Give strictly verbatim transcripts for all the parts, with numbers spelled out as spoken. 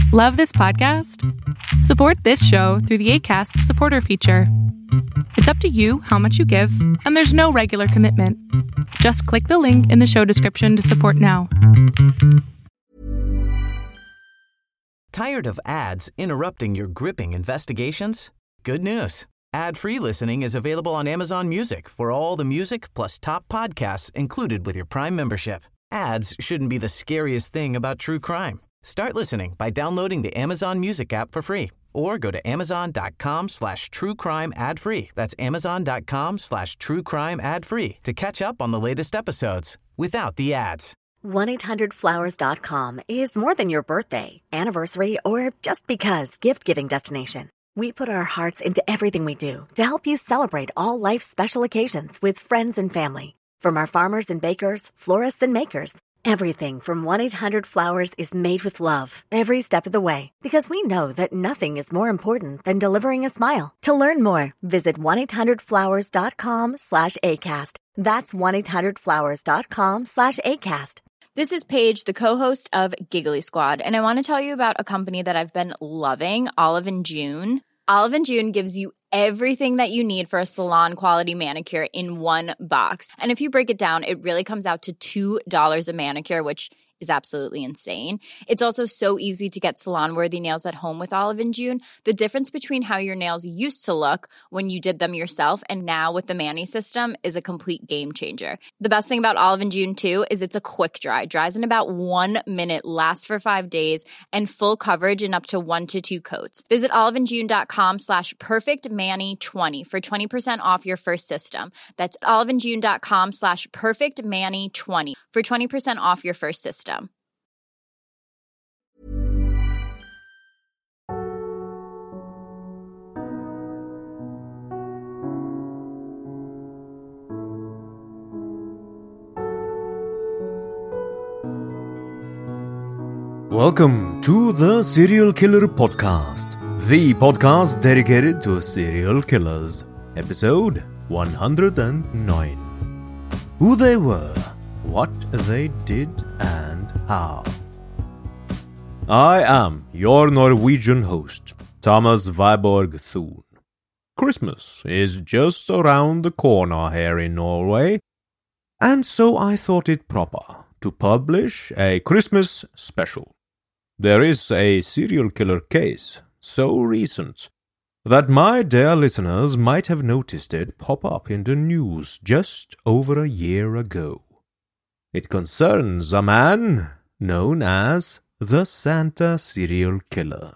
Love this podcast? Support this show through the Acast supporter feature. It's up to you how much you give, and there's no regular commitment. Just click the link in the show description to support now. Tired of ads interrupting your gripping investigations? Good news. Ad-free listening is available on Amazon Music for all the music plus top podcasts included with your Prime membership. Ads shouldn't be the scariest thing about true crime. Start listening by downloading the Amazon Music app for free or go to amazon.com slash true crime ad free. That's amazon.com slash true crime ad free to catch up on the latest episodes without the ads. one eight hundred flowers dot com is more than your birthday, anniversary, or just because gift-giving destination. We put our hearts into everything we do to help you celebrate all life's special occasions with friends and family. From our farmers and bakers, florists and makers, everything from one eight hundred flowers is made with love every step of the way, because we know that nothing is more important than delivering a smile. To learn more, visit one eight hundred flowers dot com slash ACAST. That's one eight hundred flowers dot com slash ACAST. This is Paige, the co-host of Giggly Squad, and I want to tell you about a company that I've been loving, Olive and June. Olive and June gives you everything that you need for a salon-quality manicure in one box. And if you break it down, it really comes out to two dollars a manicure, which is absolutely insane. It's also so easy to get salon-worthy nails at home with Olive and June. The difference between how your nails used to look when you did them yourself and now with the Mani system is a complete game changer. The best thing about Olive and June, too, is it's a quick dry. Dries in about one minute, lasts for five days, and full coverage in up to one to two coats. Visit oliveandjune.com slash perfectmani20 for twenty percent off your first system. That's oliveandjune.com slash perfectmani20 for twenty percent off your first system. Welcome to the Serial Killer Podcast, the podcast dedicated to serial killers, episode one hundred nine. Who they were, what they did, and how. I am your Norwegian host, Thomas Viborg Thun. Christmas is just around the corner here in Norway, and so I thought it proper to publish a Christmas special. There is a serial killer case so recent that my dear listeners might have noticed it pop up in the news just over a year ago. It concerns a man known as the Santa Serial Killer.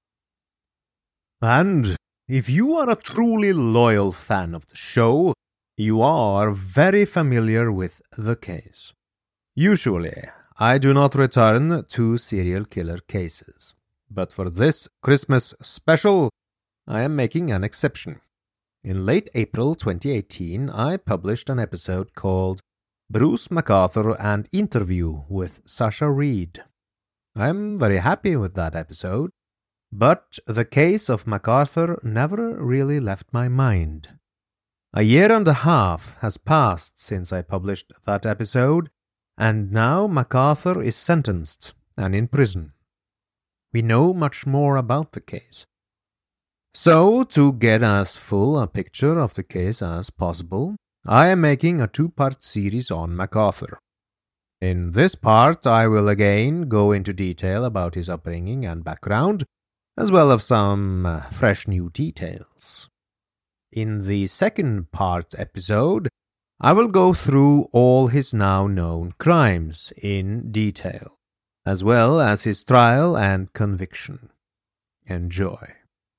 And if you are a truly loyal fan of the show, you are very familiar with the case. Usually, I do not return to serial killer cases, but for this Christmas special, I am making an exception. In late April twenty eighteen, I published an episode called Bruce McArthur and Interview with Sasha Reed. I am very happy with that episode, but the case of MacArthur never really left my mind. A year and a half has passed since I published that episode, and now MacArthur is sentenced and in prison. We know much more about the case. So, to get as full a picture of the case as possible, I am making a two-part series on MacArthur. In this part, I will again go into detail about his upbringing and background, as well as some uh, fresh new details. In the second part episode, I will go through all his now known crimes in detail, as well as his trial and conviction. Enjoy.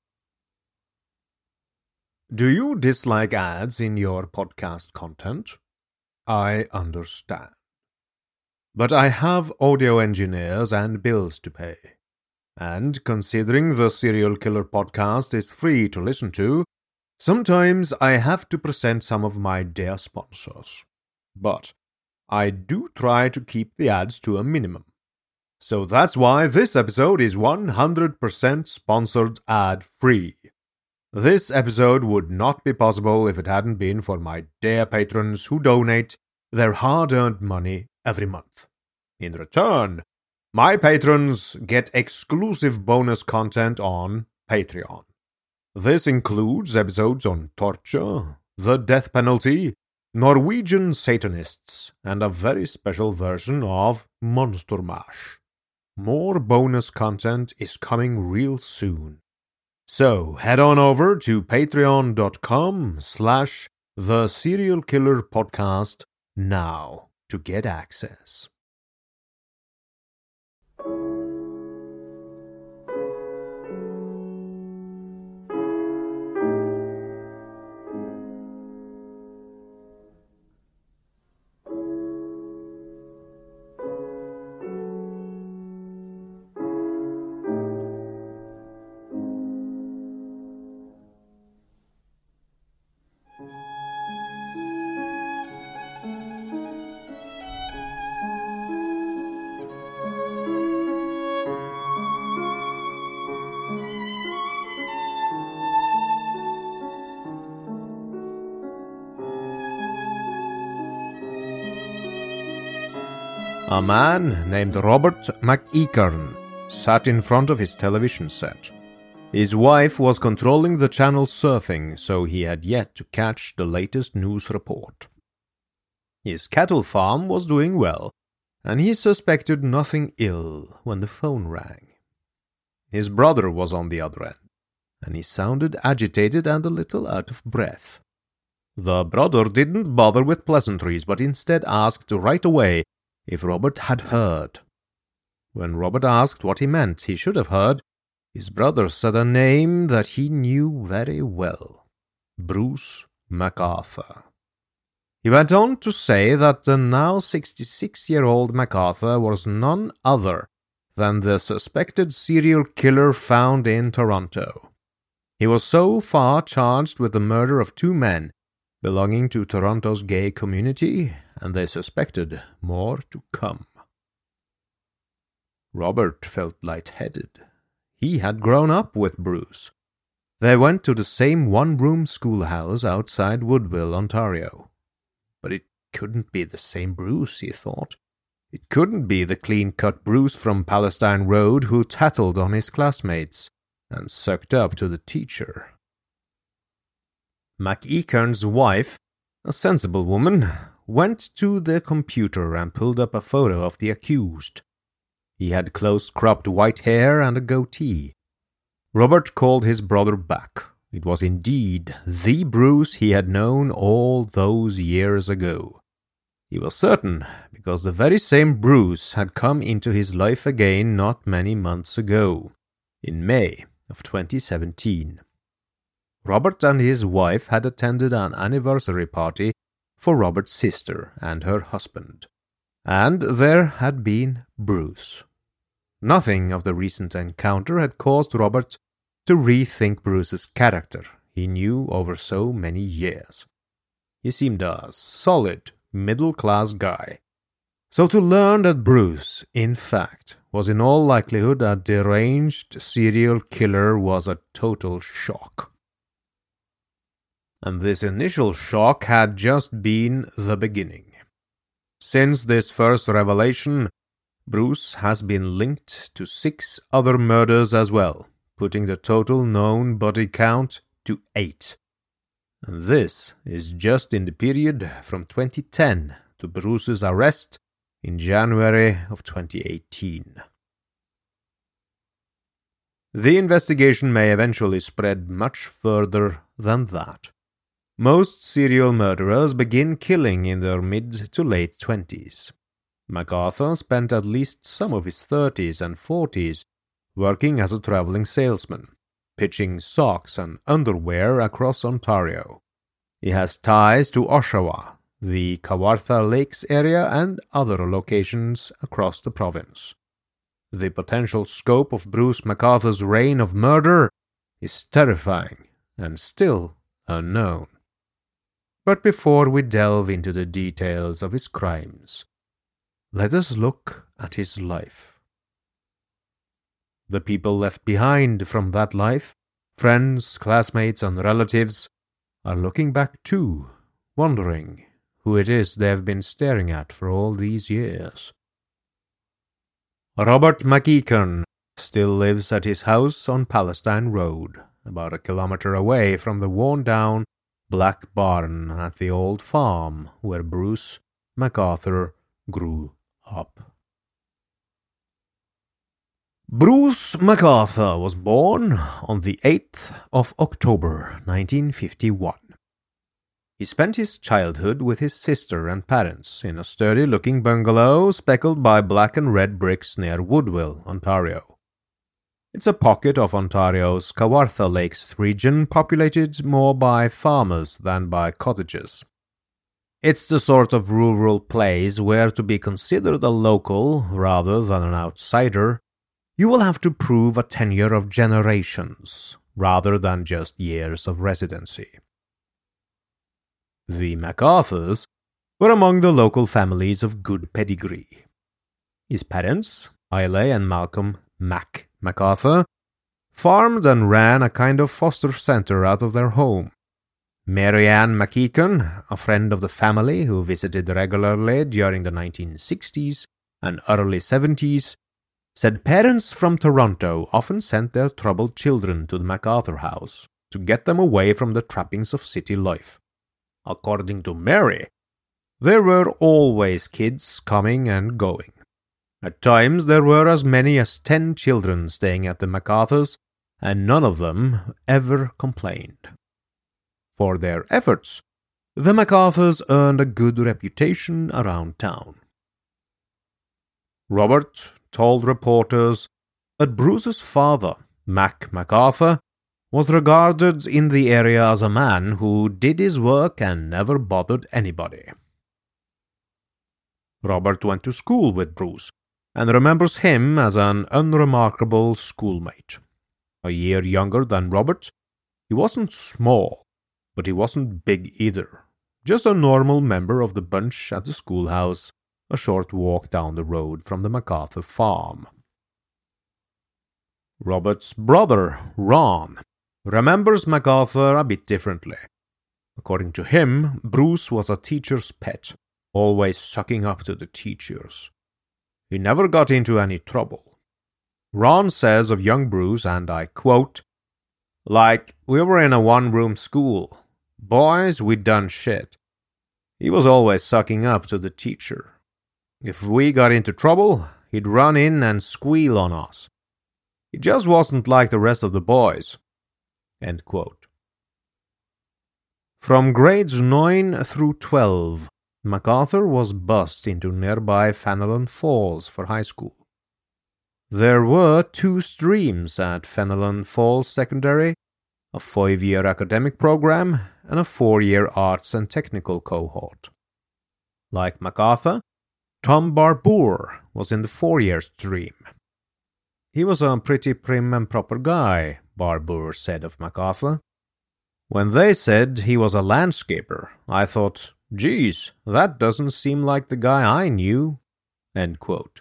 Do you dislike ads in your podcast content? I understand. But I have audio engineers and bills to pay. And considering the Serial Killer Podcast is free to listen to, sometimes I have to present some of my dear sponsors. But I do try to keep the ads to a minimum. So that's why this episode is one hundred percent sponsored ad-free. This episode would not be possible if it hadn't been for my dear patrons who donate their hard-earned money every month. In return, My patrons get exclusive bonus content on Patreon. This includes episodes on torture, the death penalty, Norwegian Satanists, and a very special version of Monster Mash. More bonus content is coming real soon. So head on over to patreon.com slash the Serial Killer Podcast now to get access. A man named Robert McEachern sat in front of his television set. His wife was controlling the channel surfing, so he had yet to catch the latest news report. His cattle farm was doing well, and he suspected nothing ill when the phone rang. His brother was on the other end, and he sounded agitated and a little out of breath. The brother didn't bother with pleasantries, but instead asked right away if Robert had heard. When Robert asked what he meant he should have heard, his brother said a name that he knew very well: Bruce MacArthur. He went on to say that the now sixty-six-year-old MacArthur was none other than the suspected serial killer found in Toronto. He was so far charged with the murder of two men belonging to Toronto's gay community, and they suspected more to come. Robert felt lightheaded. He had grown up with Bruce. They went to the same one-room schoolhouse outside Woodville, Ontario. But it couldn't be the same Bruce, he thought. It couldn't be the clean-cut Bruce from Palestine Road who tattled on his classmates and sucked up to the teacher. McEachern's wife, a sensible woman, went to the computer and pulled up a photo of the accused. He had close-cropped white hair and a goatee. Robert called his brother back. It was indeed the Bruce he had known all those years ago. He was certain, because the very same Bruce had come into his life again not many months ago, in May of twenty seventeen. Robert and his wife had attended an anniversary party for Robert's sister and her husband, and there had been Bruce. Nothing of the recent encounter had caused Robert to rethink Bruce's character he knew over so many years. He seemed a solid, middle-class guy. So to learn that Bruce, in fact, was in all likelihood a deranged serial killer was a total shock. And this initial shock had just been the beginning. Since this first revelation, Bruce has been linked to six other murders as well, putting the total known body count to eight. And this is just in the period from twenty ten to Bruce's arrest in January of twenty eighteen. The investigation may eventually spread much further than that. Most serial murderers begin killing in their mid to late twenties. MacArthur spent at least some of his thirties and forties working as a traveling salesman, pitching socks and underwear across Ontario. He has ties to Oshawa, the Kawartha Lakes area, and other locations across the province. The potential scope of Bruce MacArthur's reign of murder is terrifying and still unknown. But before we delve into the details of his crimes, let us look at his life. The people left behind from that life, friends, classmates, and relatives, are looking back too, wondering who it is they have been staring at for all these years. Robert McEachen still lives at his house on Palestine Road, about a kilometer away from the worn-down black barn at the old farm where Bruce MacArthur grew up. Bruce MacArthur was born on the eighth of October nineteen fifty-one. He spent his childhood with his sister and parents in a sturdy-looking bungalow speckled by black and red bricks near Woodville, Ontario. It's a pocket of Ontario's Kawartha Lakes region populated more by farmers than by cottages. It's the sort of rural place where to be considered a local rather than an outsider, you will have to prove a tenure of generations rather than just years of residency. The MacArthurs were among the local families of good pedigree. His parents, Ailey and Malcolm Mac MacArthur, farmed and ran a kind of foster centre out of their home. Mary Ann McEachen, a friend of the family who visited regularly during the nineteen sixties and early seventies, said parents from Toronto often sent their troubled children to the MacArthur house to get them away from the trappings of city life. According to Mary, there were always kids coming and going. At times there were as many as ten children staying at the MacArthurs, and none of them ever complained. For their efforts, the MacArthurs earned a good reputation around town. Robert told reporters that Bruce's father, Mac MacArthur, was regarded in the area as a man who did his work and never bothered anybody. Robert went to school with Bruce and remembers him as an unremarkable schoolmate. A year younger than Robert, he wasn't small, but he wasn't big either. Just a normal member of the bunch at the schoolhouse, a short walk down the road from the MacArthur farm. Robert's brother, Ron, remembers MacArthur a bit differently. According to him, Bruce was a teacher's pet, always sucking up to the teachers. He never got into any trouble. Ron says of young Bruce, and I quote, "Like, we were in a one-room school. Boys, we'd done shit. He was always sucking up to the teacher. If we got into trouble, he'd run in and squeal on us. He just wasn't like the rest of the boys." End quote. From grades nine through twelve, MacArthur was bused into nearby Fenelon Falls for high school. There were two streams at Fenelon Falls Secondary, a five-year academic program and a four-year arts and technical cohort. Like MacArthur, Tom Barbour was in the four-year stream. He was a pretty prim and proper guy, Barbour said of MacArthur. When they said he was a landscaper, I thought, geez, that doesn't seem like the guy I knew. End quote.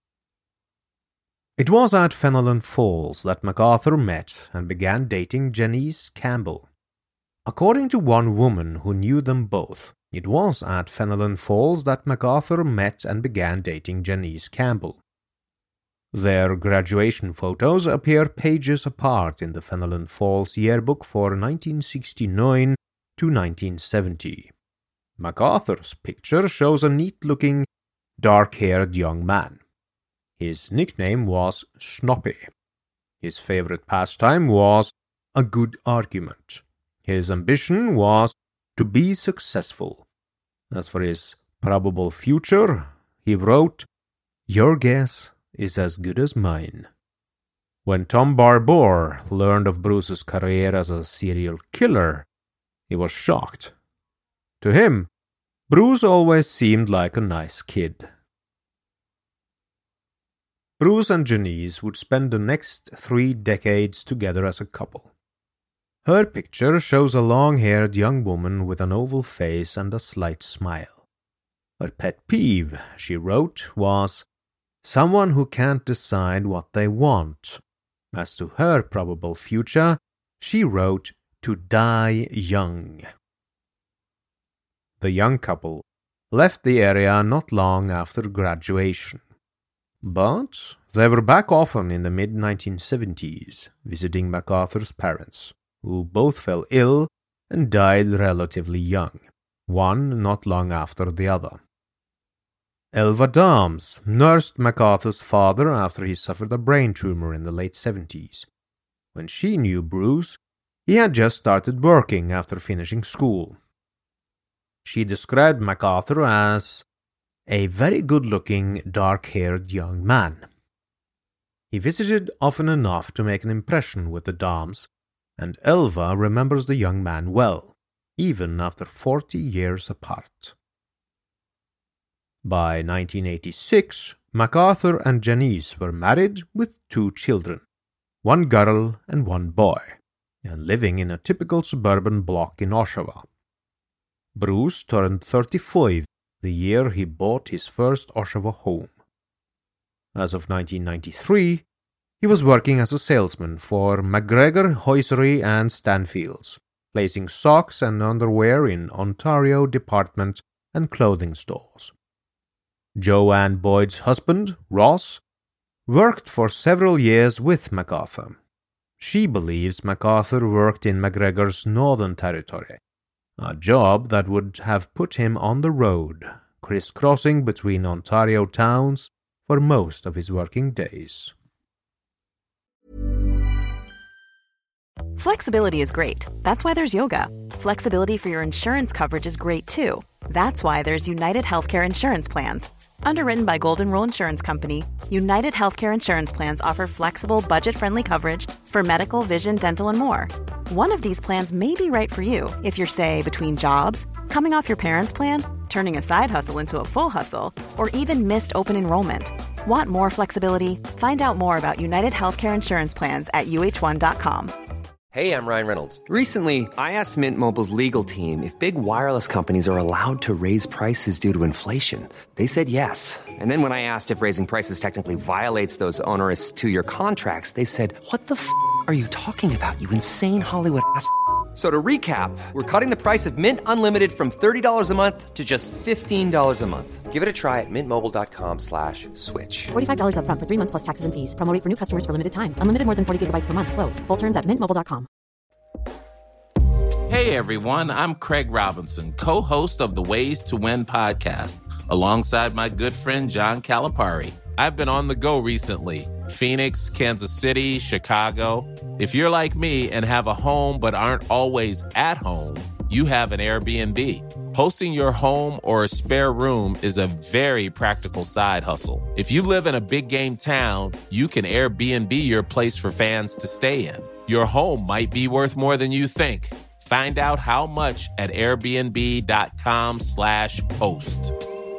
It was at Fenelon Falls that MacArthur met and began dating Janice Campbell. According to one woman who knew them both, it was at Fenelon Falls that MacArthur met and began dating Janice Campbell. Their graduation photos appear pages apart in the Fenelon Falls yearbook for nineteen sixty-nine to nineteen seventy. MacArthur's picture shows a neat-looking, dark-haired young man. His nickname was Snoppy. His favorite pastime was a good argument. His ambition was to be successful. As for his probable future, he wrote, "Your guess is as good as mine." When Tom Barbour learned of Bruce's career as a serial killer, he was shocked. To him, Bruce always seemed like a nice kid. Bruce and Janice would spend the next three decades together as a couple. Her picture shows a long-haired young woman with an oval face and a slight smile. Her pet peeve, she wrote, was someone who can't decide what they want. As to her probable future, she wrote to die young. The young couple left the area not long after graduation. But They were back often in the mid nineteen seventies, visiting MacArthur's parents, who both fell ill and died relatively young, one not long after the other. Elva Dahms nursed MacArthur's father after he suffered a brain tumor in the late seventies. When she knew Bruce, he had just started working after finishing school. She described MacArthur as a very good-looking, dark-haired young man. He visited often enough to make an impression with the Dahms, and Elva remembers the young man well, even after forty years apart. By nineteen eighty-six, MacArthur and Janice were married with two children, one girl and one boy, and living in a typical suburban block in Oshawa. Bruce turned thirty-five the year he bought his first Oshawa home. As of nineteen ninety-three, he was working as a salesman for McGregor Hosiery and Stanfields, placing socks and underwear in Ontario department and clothing stores. Joanne Boyd's husband, Ross, worked for several years with MacArthur. She believes MacArthur worked in McGregor's Northern Territory, a job that would have put him on the road, crisscrossing between Ontario towns for most of his working days. Flexibility is great. That's why there's yoga. Flexibility for your insurance coverage is great too. That's why there's United Healthcare Insurance Plans. Underwritten by Golden Rule Insurance Company, United Healthcare Insurance Plans offer flexible, budget-friendly coverage for medical, vision, dental, and more. One of these plans may be right for you if you're, say, between jobs, coming off your parents' plan, turning a side hustle into a full hustle, or even missed open enrollment. Want more flexibility? Find out more about United Healthcare Insurance Plans at U H one dot com. Hey, I'm Ryan Reynolds. Recently, I asked Mint Mobile's legal team if big wireless companies are allowed to raise prices due to inflation. They said yes. And then when I asked if raising prices technically violates those onerous two-year contracts, they said, what the f*** are you talking about, you insane Hollywood ass f- So to recap, we're cutting the price of Mint Unlimited from thirty dollars a month to just fifteen dollars a month. Give it a try at mintmobile.com slash switch. forty-five dollars up front for three months plus taxes and fees. Promo rate for new customers for limited time. Unlimited more than forty gigabytes per month. Slows full terms at mint mobile dot com. Hey everyone, I'm Craig Robinson, co-host of the Ways to Win podcast, alongside my good friend John Calipari. I've been on the go recently. Phoenix, Kansas City, Chicago. If you're like me and have a home but aren't always at home, you have an Airbnb. Hosting your home or a spare room is a very practical side hustle. If you live in a big game town, you can Airbnb your place for fans to stay in. Your home might be worth more than you think. Find out how much at airbnb.com slash host.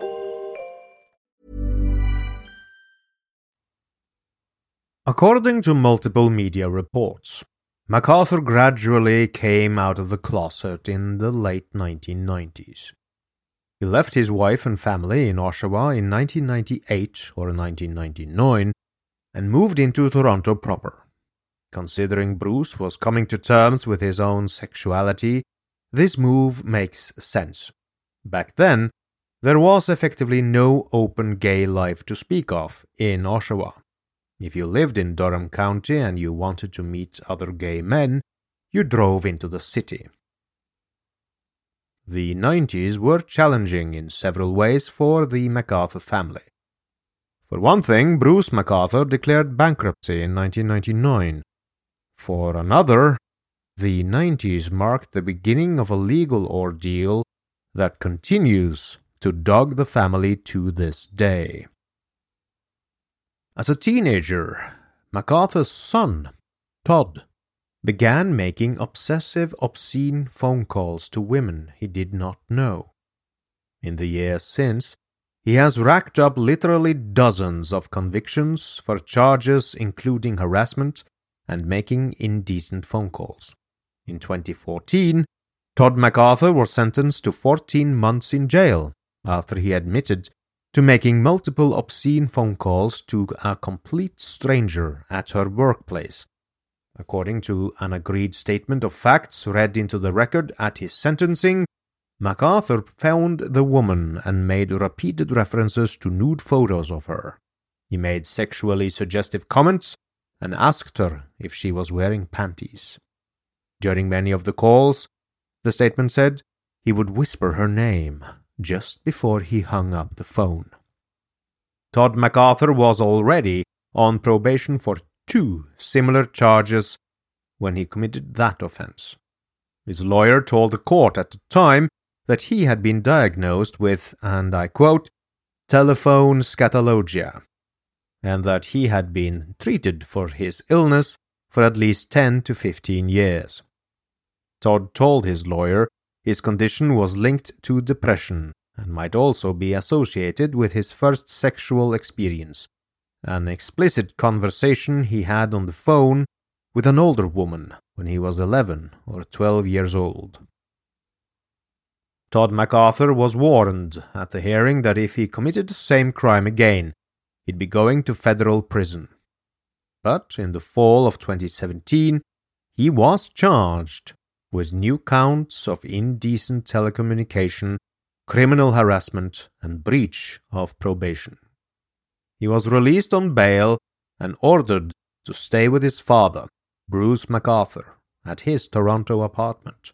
According to multiple media reports, MacArthur gradually came out of the closet in the late nineteen nineties. He left his wife and family in Oshawa in nineteen ninety-eight or nineteen ninety-nine and moved into Toronto proper. Considering Bruce was coming to terms with his own sexuality, this move makes sense. Back then, there was effectively no open gay life to speak of in Oshawa. If you lived in Durham County and you wanted to meet other gay men, you drove into the city. The nineties were challenging in several ways for the MacArthur family. For one thing, Bruce MacArthur declared bankruptcy in nineteen ninety-nine. For another, the nineties marked the beginning of a legal ordeal that continues to dog the family to this day. As a teenager, MacArthur's son, Todd, began making obsessive, obscene phone calls to women he did not know. In the years since, he has racked up literally dozens of convictions for charges including harassment and making indecent phone calls. In twenty fourteen, Todd MacArthur was sentenced to fourteen months in jail after he admitted to making multiple obscene phone calls to a complete stranger at her workplace. According to an agreed statement of facts read into the record at his sentencing, MacArthur found the woman and made repeated references to nude photos of her. He made sexually suggestive comments and asked her if she was wearing panties. During many of the calls, the statement said, he would whisper her name just before he hung up the phone. Todd MacArthur was already on probation for two similar charges when he committed that offense. His lawyer told the court at the time that he had been diagnosed with, and I quote, telephone scatologia, and that he had been treated for his illness for at least ten to fifteen years. Todd told his lawyer his condition was linked to depression and might also be associated with his first sexual experience, an explicit conversation he had on the phone with an older woman when he was eleven or twelve years old. Todd MacArthur was warned at the hearing that if he committed the same crime again, he'd be going to federal prison. But in the fall of twenty seventeen, he was charged with new counts of indecent telecommunication, criminal harassment, and breach of probation. He was released on bail and ordered to stay with his father, Bruce MacArthur, at his Toronto apartment.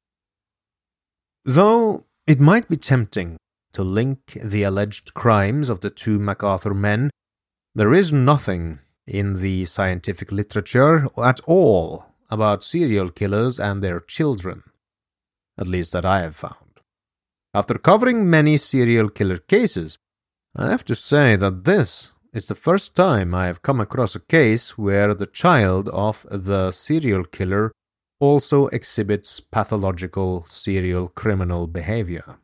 Though it might be tempting to link the alleged crimes of the two MacArthur men, there is nothing in the scientific literature at all about serial killers and their children, at least that I have found. After covering many serial killer cases, I have to say that this is the first time I have come across a case where the child of the serial killer also exhibits pathological serial criminal behavior.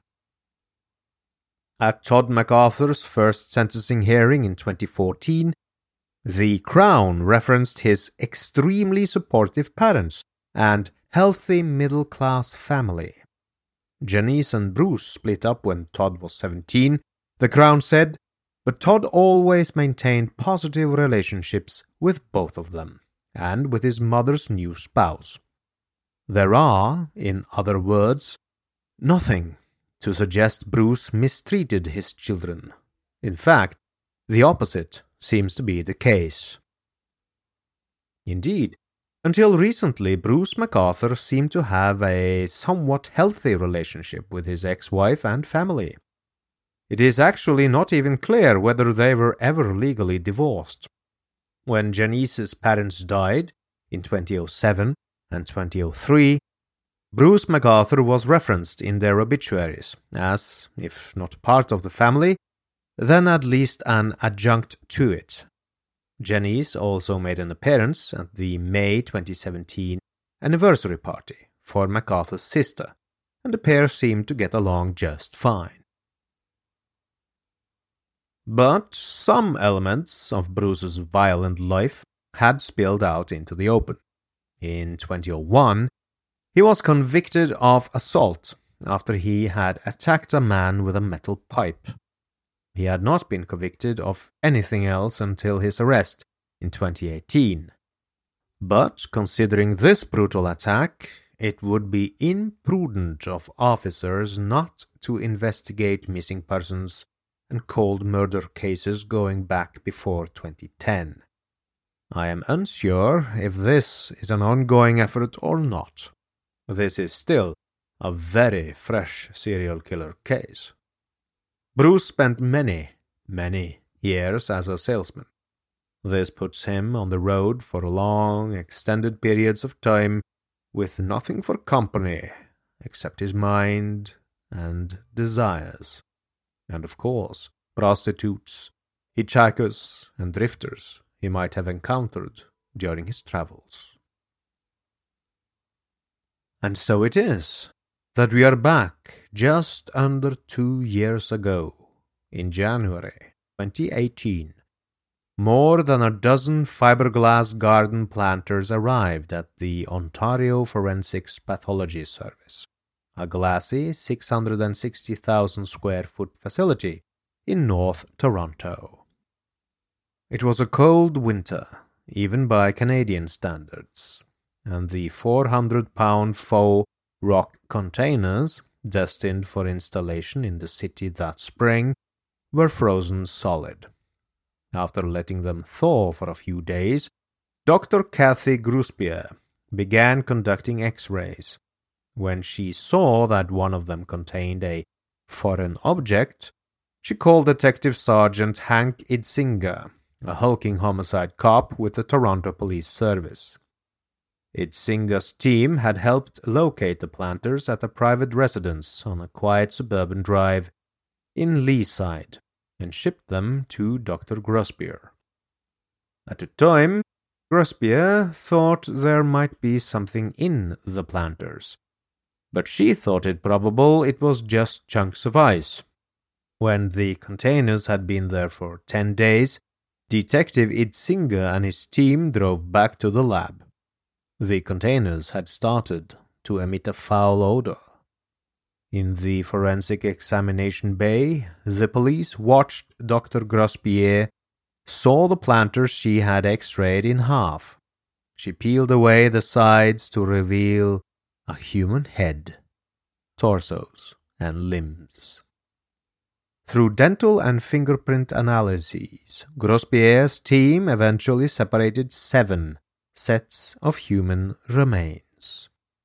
At Todd MacArthur's first sentencing hearing in twenty fourteen, the Crown referenced his extremely supportive parents and healthy middle-class family. Janice and Bruce split up when Todd was seventeen, the Crown said, but Todd always maintained positive relationships with both of them, and with his mother's new spouse. There are, in other words, nothing to suggest Bruce mistreated his children. In fact, the opposite seems to be the case. Indeed, until recently, Bruce MacArthur seemed to have a somewhat healthy relationship with his ex-wife and family. It is actually not even clear whether they were ever legally divorced. When Janice's parents died in twenty oh seven and twenty oh three, Bruce MacArthur was referenced in their obituaries as, if not part of the family, then at least an adjunct to it. Janice also made an appearance at the May twenty seventeen anniversary party for MacArthur's sister, and the pair seemed to get along just fine. But some elements of Bruce's violent life had spilled out into the open. In twenty oh one, he was convicted of assault after he had attacked a man with a metal pipe. He had not been convicted of anything else until his arrest in twenty eighteen. But considering this brutal attack, it would be imprudent of officers not to investigate missing persons and cold murder cases going back before twenty ten. I am unsure if this is an ongoing effort or not. This is still a very fresh serial killer case. Bruce spent many, many years as a salesman. This puts him on the road for long, extended periods of time with nothing for company except his mind and desires. And of course, prostitutes, hitchhikers, and drifters he might have encountered during his travels. And so it is that we are back just under two years ago, in January twenty eighteen. More than a dozen fiberglass garden planters arrived at the Ontario Forensics Pathology Service, a glassy six hundred sixty thousand square foot facility in North Toronto. It was a cold winter, even by Canadian standards, and the four hundred pound faux rock containers, destined for installation in the city that spring, were frozen solid. After letting them thaw for a few days, Doctor Kathy Gruspier began conducting X-rays. When she saw that one of them contained a foreign object, she called Detective Sergeant Hank Idsinga, a hulking homicide cop with the Toronto Police Service. Idsinga's team had helped locate the planters at a private residence on a quiet suburban drive in Leaside and shipped them to Doctor Gruspier. At the time, Gruspier thought there might be something in the planters, but she thought it probable it was just chunks of ice. When the containers had been there for ten days, Detective Idsinga and his team drove back to the lab. The containers had started to emit a foul odor. In the forensic examination bay, the police watched Doctor Gruspier saw the planters she had x-rayed in half. She peeled away the sides to reveal a human head, torsos, and limbs. Through dental and fingerprint analyses, Gruspier's team eventually separated seven sets of human remains.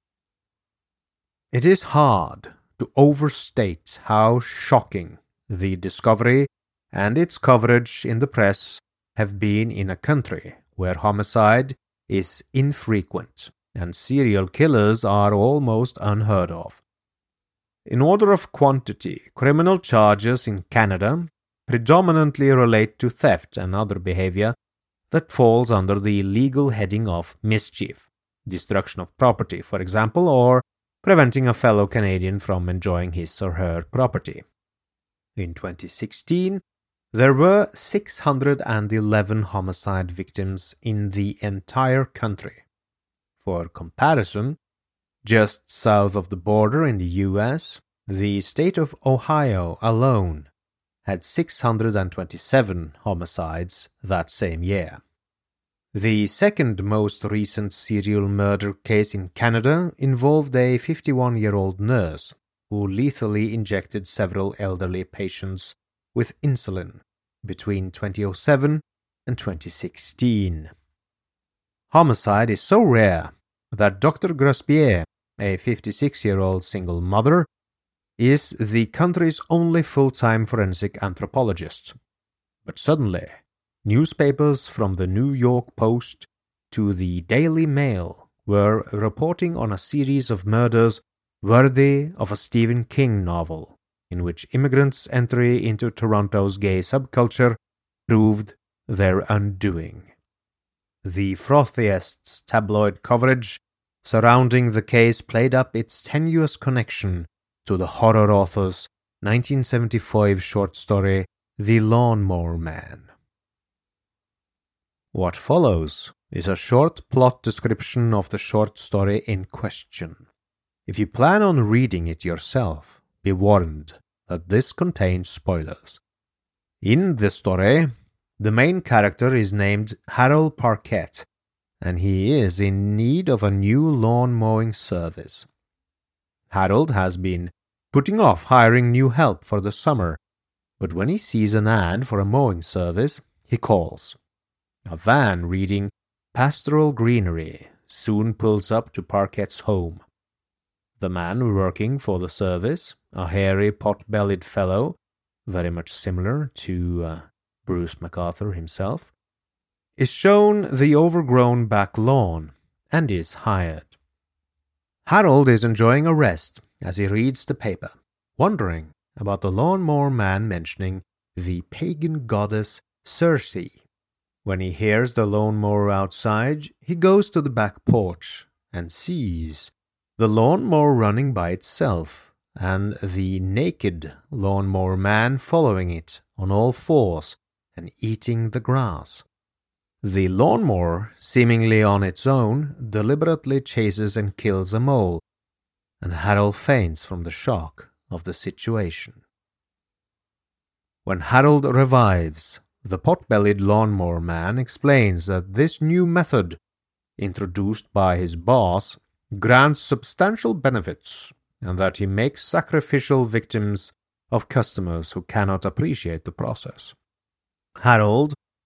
It is hard to overstate how shocking the discovery and its coverage in the press have been in a country where homicide is infrequent and serial killers are almost unheard of. In order of quantity, criminal charges in Canada predominantly relate to theft and other behavior that falls under the legal heading of mischief, destruction of property, for example, or preventing a fellow Canadian from enjoying his or her property. In twenty sixteen, there were six hundred eleven homicide victims in the entire country. For comparison, just south of the border in the U S, the state of Ohio alone had six hundred twenty-seven homicides that same year. The second most recent serial murder case in Canada involved a fifty-one-year-old nurse who lethally injected several elderly patients with insulin between twenty oh seven and twenty sixteen. Homicide is so rare that Doctor Gruspier, a fifty-six-year-old single mother, is the country's only full-time forensic anthropologist. But suddenly, newspapers from the New York Post to the Daily Mail were reporting on a series of murders worthy of a Stephen King novel, in which immigrants' entry into Toronto's gay subculture proved their undoing. The frothiest tabloid coverage surrounding the case played up its tenuous connection to the horror author's nineteen seventy-five short story, The Lawnmower Man. What follows is a short plot description of the short story in question. If you plan on reading it yourself, be warned that this contains spoilers. In the story, the main character is named Harold Parkett, and he is in need of a new lawn mowing service. Harold has been putting off hiring new help for the summer, but when he sees an ad for a mowing service, he calls. A van reading Pastoral Greenery soon pulls up to Parkett's home. The man working for the service, a hairy, pot-bellied fellow, very much similar to uh, Bruce MacArthur himself, is shown the overgrown back lawn and is hired. Harold is enjoying a rest as he reads the paper, wondering about the lawnmower man mentioning the pagan goddess Circe. When he hears the lawnmower outside, he goes to the back porch and sees the lawnmower running by itself and the naked lawnmower man following it on all fours and eating the grass. The lawnmower, seemingly on its own, deliberately chases and kills a mole, and Harold faints from the shock of the situation. When Harold revives, the pot-bellied lawnmower man explains that this new method, introduced by his boss, grants substantial benefits, and that he makes sacrificial victims of customers who cannot appreciate the process. Harold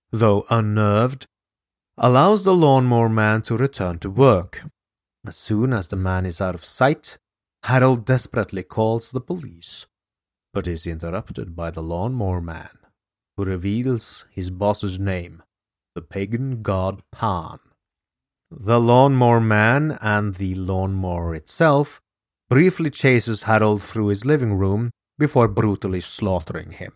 though unnerved, allows the lawnmower man to return to work. As soon as the man is out of sight, Harold desperately calls the police, but is interrupted by the lawnmower man, who reveals his boss's name, the pagan god Pan. The lawnmower man and the lawnmower itself briefly chases Harold through his living room before brutally slaughtering him.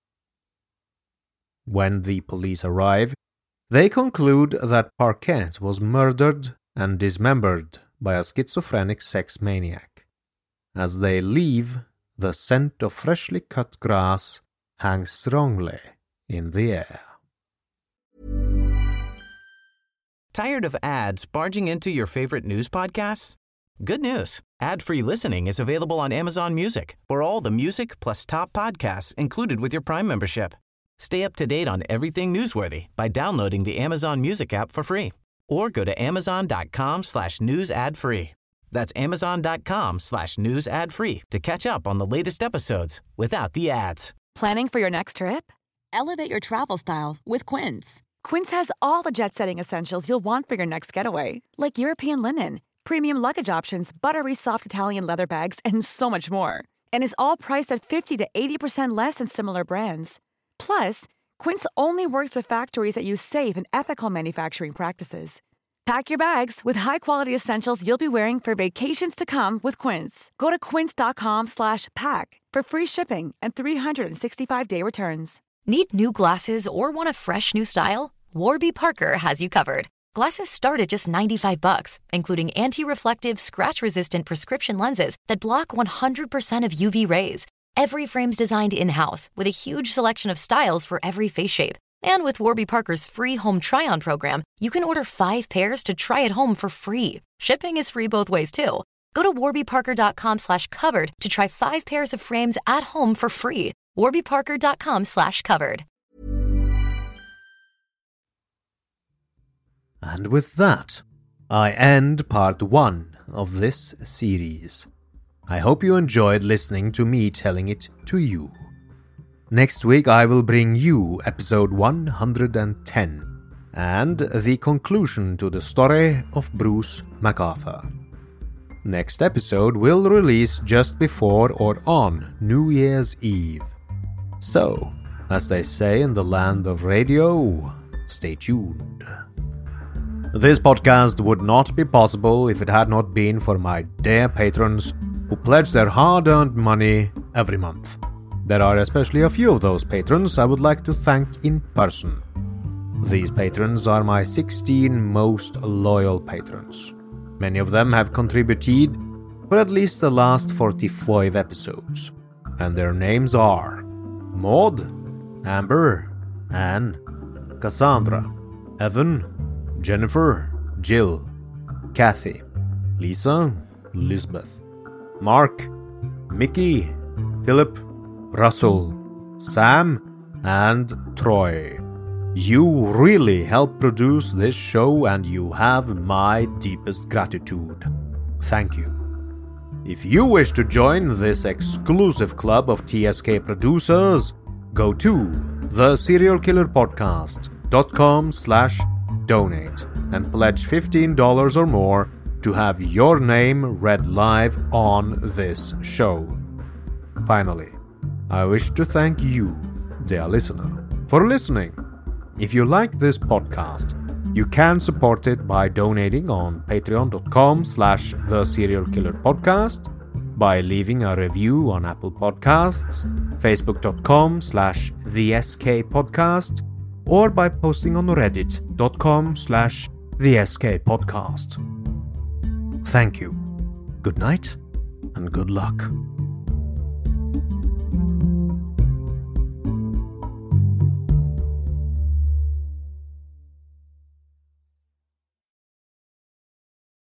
When the police arrive, they conclude that Parkett was murdered and dismembered by a schizophrenic sex maniac. As they leave, the scent of freshly cut grass hangs strongly in the air. Tired of ads barging into your favorite news podcasts? Good news. Ad-free listening is available on Amazon Music for all the music plus top podcasts included with your Prime membership. Stay up to date on everything newsworthy by downloading the Amazon Music app for free or go to amazon.com slash news ad free. That's amazon.com slash news ad free to catch up on the latest episodes without the ads. Planning for your next trip? Elevate your travel style with Quince. Quince has all the jet-setting essentials you'll want for your next getaway, like European linen, premium luggage options, buttery soft Italian leather bags, and so much more. And is all priced at fifty to eighty percent less than similar brands. Plus, Quince only works with factories that use safe and ethical manufacturing practices. Pack your bags with high-quality essentials you'll be wearing for vacations to come with Quince. Go to quince.com slash pack for free shipping and three sixty-five day returns. Need new glasses or want a fresh new style? Warby Parker has you covered. Glasses start at just ninety-five bucks, including anti-reflective, scratch-resistant prescription lenses that block one hundred percent of U V rays. Every frame's designed in-house with a huge selection of styles for every face shape. And with Warby Parker's free home try-on program, you can order five pairs to try at home for free. Shipping is free both ways, too. Go to warbyparker.com slash covered to try five pairs of frames at home for free. warbyparker.com slash covered. And with that, I end part one of this series. I hope you enjoyed listening to me telling it to you. Next week I will bring you episode one hundred ten and the conclusion to the story of Bruce MacArthur. Next episode will release just before or on New Year's Eve. So, as they say in the land of radio, stay tuned. This podcast would not be possible if it had not been for my dear patrons who pledge their hard-earned money every month. There are especially a few of those patrons I would like to thank in person. These patrons are my sixteen most loyal patrons. Many of them have contributed for at least the last forty-five episodes, and their names are Maud, Amber, Anne, Cassandra, Evan, Jennifer, Jill, Kathy, Lisa, Lisbeth, Mark, Mickey, Philip, Russell, Sam, and Troy. You really help produce this show and you have my deepest gratitude. Thank you. If you wish to join this exclusive club of T S K producers, go to the serial killer podcast dot com slash donate and pledge fifteen dollars or more to have your name read live on this show. Finally, I wish to thank you, dear listener, for listening. If you like this podcast, you can support it by donating on patreon.com slash the serial killer podcast, by leaving a review on Apple Podcasts, facebook.com slash the SK podcast, or by posting on reddit.com slash the SK podcast. Thank you. Good night and good luck.